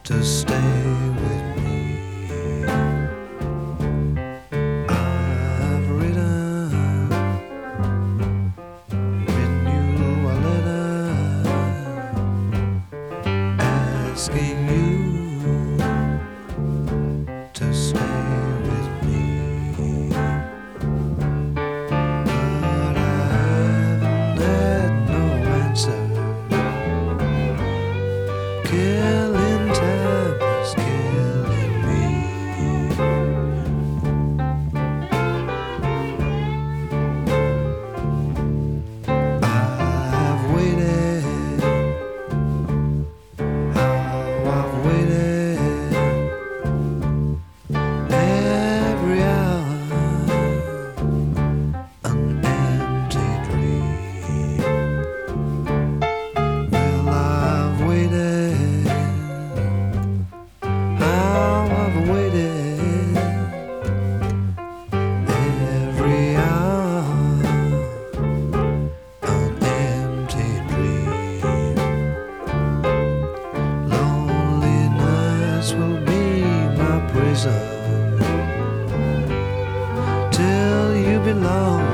to stay with me. I've written you a letter asking you to stay with me, but I haven't had no answer. Killing time is killing me. I've waited, how I've waited every hour, an empty dream. Well, I've waited, how I've waited every hour, an empty dream. Loneliness will be my prison till you belong